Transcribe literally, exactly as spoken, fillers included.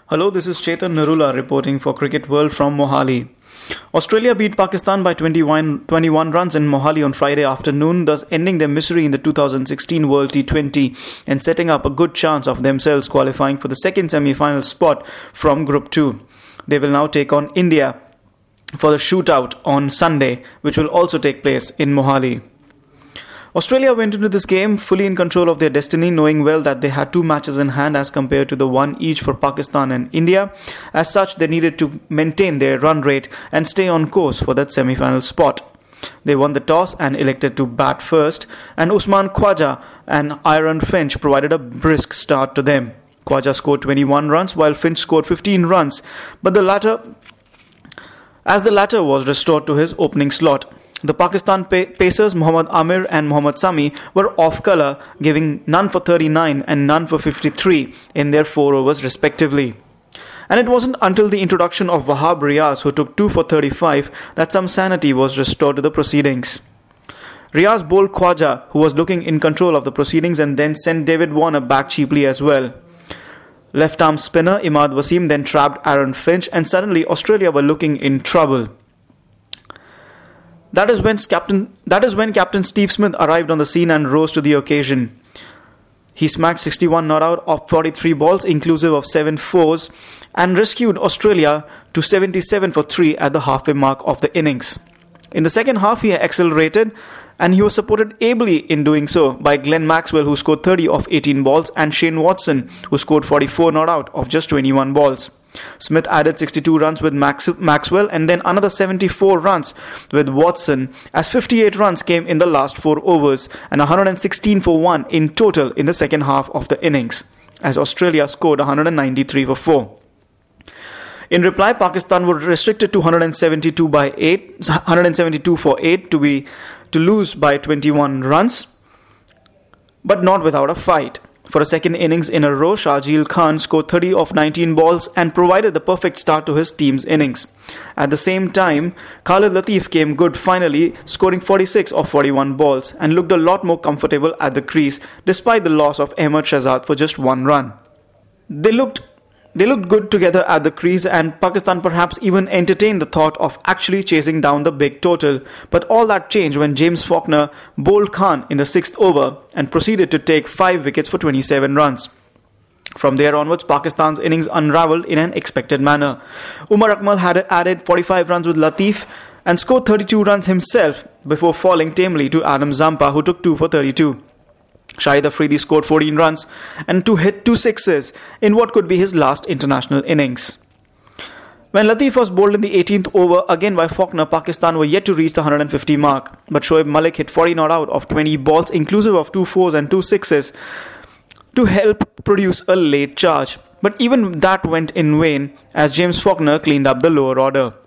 Hello, this is Chetan Narula reporting for Cricket World from Mohali. Australia beat Pakistan by twenty-one, twenty-one runs in Mohali on Friday afternoon, thus ending their misery in the two thousand sixteen World T twenty and setting up a good chance of themselves qualifying for the second semi-final spot from Group two. They will now take on India for the shootout on Sunday, which will also take place in Mohali. Australia went into this game fully in control of their destiny, knowing well that they had two matches in hand as compared to the one each for Pakistan and India. As such, they needed to maintain their run rate and stay on course for that semi-final spot. They won the toss and elected to bat first, and Usman Khawaja and Aaron Finch provided a brisk start to them. Khawaja scored twenty-one runs while Finch scored fifteen runs, but the latter, as the latter was restored to his opening slot. The Pakistan pacers Mohammad Amir and Mohammad Sami were off colour, giving none for thirty-nine and none for fifty-three in their four overs respectively. And it wasn't until the introduction of Wahab Riaz, who took two for thirty-five, that some sanity was restored to the proceedings. Riaz bowled Khawaja, who was looking in control of the proceedings, and then sent David Warner back cheaply as well. Left-arm spinner Imad Wasim then trapped Aaron Finch, and suddenly Australia were looking in trouble. That is when Captain that is when Captain Steve Smith arrived on the scene and rose to the occasion. He smacked sixty-one not out of forty-three balls, inclusive of seven fours, and rescued Australia to seventy-seven for three at the halfway mark of the innings. In the second half, he accelerated, and he was supported ably in doing so by Glenn Maxwell, who scored thirty of eighteen balls, and Shane Watson, who scored forty-four not out of just twenty-one balls. Smith added sixty-two runs with Max- Maxwell and then another seventy-four runs with Watson, as fifty-eight runs came in the last four overs and one hundred sixteen for one in total in the second half of the innings, as Australia scored one hundred ninety-three for four. In reply, Pakistan were restricted to one hundred seventy-two by eight, one hundred seventy-two for eight to be to lose by twenty-one runs, but not without a fight. For a second innings in a row, Shahjeel Khan scored thirty of nineteen balls and provided the perfect start to his team's innings. At the same time, Khalid Latif came good finally, scoring forty-six of forty-one balls and looked a lot more comfortable at the crease despite the loss of Ahmed Shahzad for just one run. They looked They looked good together at the crease, and Pakistan perhaps even entertained the thought of actually chasing down the big total. But all that changed when James Faulkner bowled Khan in the sixth over and proceeded to take five wickets for twenty-seven runs. From there onwards, Pakistan's innings unravelled in an expected manner. Umar Akmal had added forty-five runs with Latif and scored thirty-two runs himself before falling tamely to Adam Zampa, who took two for thirty-two. Shahid Afridi scored fourteen runs and to hit two sixes in what could be his last international innings. When Latif was bowled in the eighteenth over again by Faulkner, Pakistan were yet to reach the one hundred fifty mark, but Shoaib Malik hit forty not out of twenty balls, inclusive of two fours and two sixes, to help produce a late charge. But even that went in vain as James Faulkner cleaned up the lower order.